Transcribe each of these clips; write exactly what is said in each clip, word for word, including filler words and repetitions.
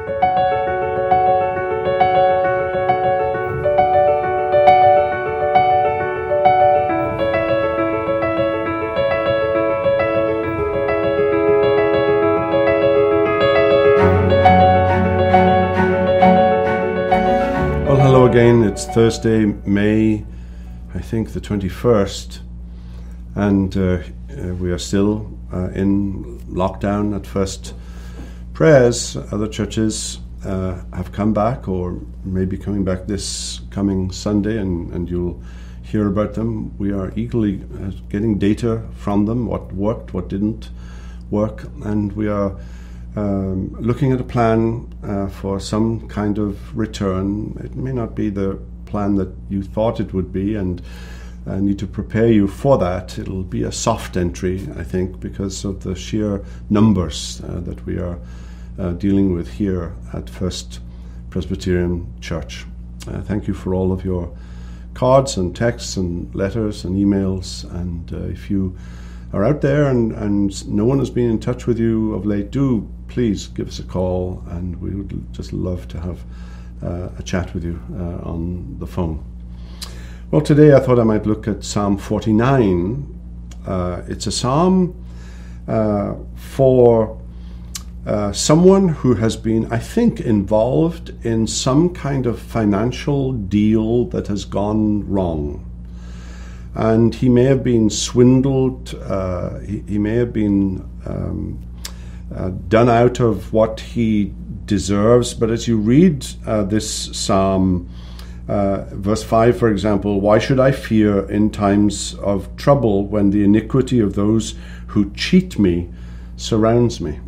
Again, it's Thursday, May, I think the twenty-first, and uh, uh, we are still uh, in lockdown at First Prayers. Other churches uh, have come back, or may be coming back this coming Sunday, and, and you'll hear about them. We are eagerly uh, getting data from them, what worked, what didn't work, and we are Um, looking at a plan uh, for some kind of return. It may not be the plan that you thought it would be, and I need to prepare you for that. It'll be a soft entry, I think, because of the sheer numbers uh, that we are uh, dealing with here at First Presbyterian Church. Uh, thank you for all of your cards and texts and letters and emails, and uh, if you are out there and, and no one has been in touch with you of late, do please give us a call, and we would just love to have uh, a chat with you uh, on the phone. Well, today I thought I might look at Psalm forty-nine. Uh, it's a psalm uh, for uh, someone who has been, I think, involved in some kind of financial deal that has gone wrong. And he may have been swindled, uh, he, he may have been um, uh, done out of what he deserves. But as you read uh, this psalm, uh, verse five, for example, why should I fear in times of trouble when the iniquity of those who cheat me surrounds me?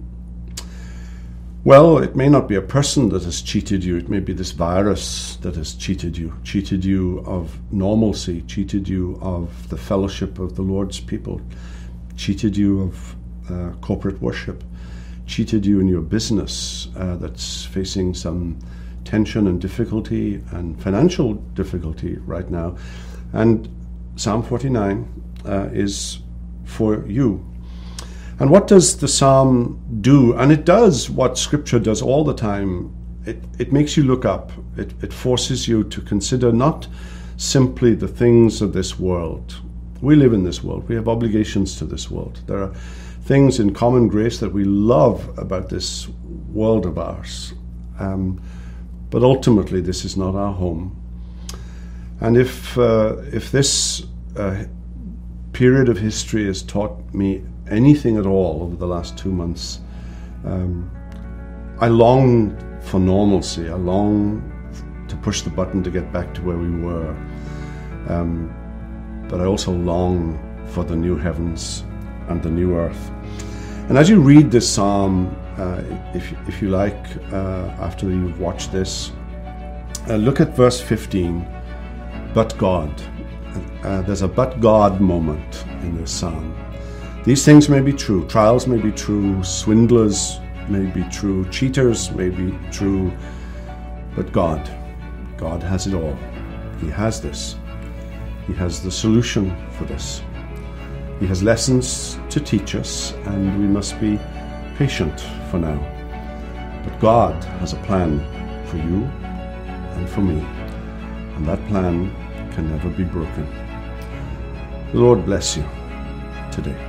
Well, it may not be a person that has cheated you. It may be this virus that has cheated you, cheated you of normalcy, cheated you of the fellowship of the Lord's people, cheated you of uh, corporate worship, cheated you in your business uh, that's facing some tension and difficulty and financial difficulty right now. And Psalm forty-nine uh, is for you. And what does the psalm do? And it does what Scripture does all the time. It, it makes you look up. It, it forces you to consider not simply the things of this world. We live in this world. We have obligations to this world. There are things in common grace that we love about this world of ours. Um, but ultimately, this is not our home. And if, uh, if this uh, period of history has taught me anything at all over the last two months, um, I long for normalcy. I long to push the button to get back to where we were. Um, but I also long for the new heavens and the new earth. And as you read this psalm, uh, if, if you like, uh, after you've watched this, uh, look at verse fifteen, but God. Uh, there's a but God moment in this psalm. These things may be true. Trials may be true. Swindlers may be true. Cheaters may be true. But God, God has it all. He has this. He has the solution for this. He has lessons to teach us, and we must be patient for now. But God has a plan for you and for me, and that plan can never be broken. The Lord bless you today.